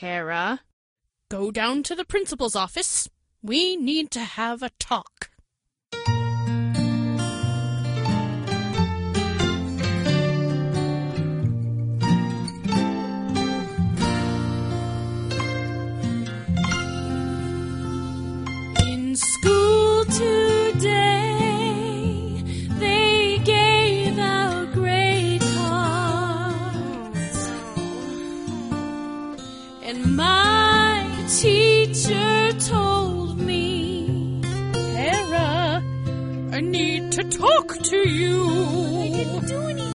Tara. Go down to the principal's office. We need to have a talk. In school today, they gave out grade cards, and my teacher told me, Tara, I need to talk to you.